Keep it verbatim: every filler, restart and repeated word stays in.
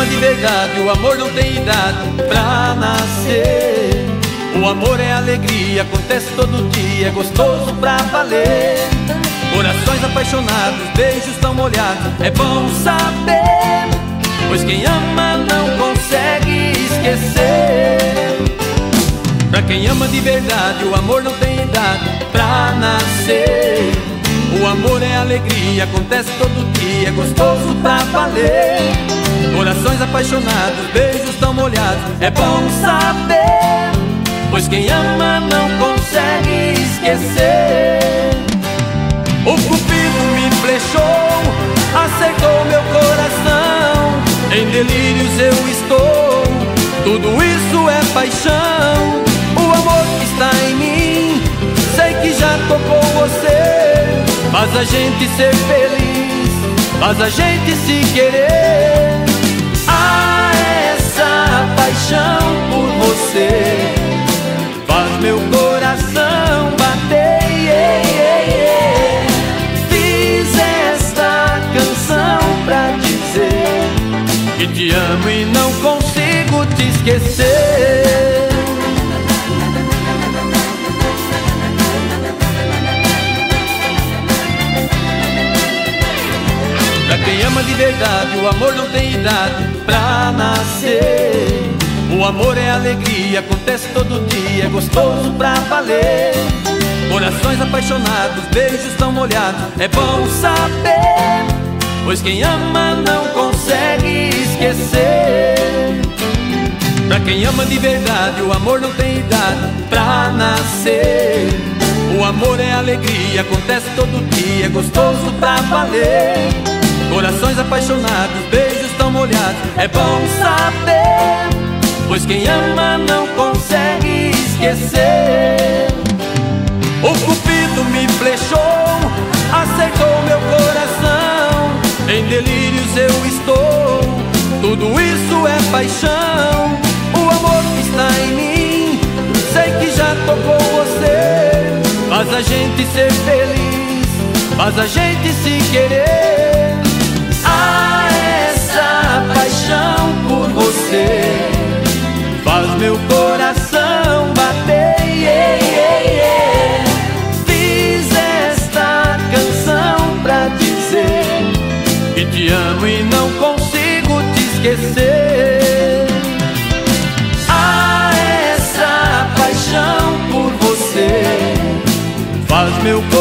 de verdade, o amor não tem idade pra nascer. O amor é alegria, acontece todo dia, é gostoso pra valer. Corações apaixonados, beijos tão molhados, é bom saber, pois quem ama não consegue esquecer. Pra quem ama de verdade, o amor não tem idade pra nascer. O amor é alegria, acontece todo dia, é gostoso pra valer. Corações apaixonados, beijos tão molhados, é bom saber, pois quem ama não consegue esquecer. O cupido me flechou, acertou meu coração, em delírios eu estou, tudo isso é paixão. O amor que está em mim, sei que já tocou você, faz a gente ser feliz, faz a gente se querer. Ah, essa paixão por você faz meu coração bater, yeah, yeah, yeah. Fiz esta canção pra dizer que te amo e não consigo te esquecer. Pra quem ama de verdade, o amor não tem idade pra nascer. O amor é alegria, acontece todo dia, é gostoso pra valer. Corações apaixonados, beijos tão molhados, é bom saber, pois quem ama não consegue esquecer. Pra quem ama de verdade, o amor não tem idade pra nascer. O amor é alegria, acontece todo dia, é gostoso pra valer. Corações apaixonados, beijos tão molhados, é bom saber, pois quem ama não consegue esquecer. O cupido me flechou, acertou meu coração, em delírios eu estou, tudo isso é paixão. O amor que está em mim, sei que já tocou você, faz a gente ser feliz, faz a gente se querer. Ah, essa paixão por você faz meu coração bater, yeah, yeah, yeah. Fiz esta canção pra dizer que te amo e não consigo te esquecer. Ah, essa paixão por você faz meu coração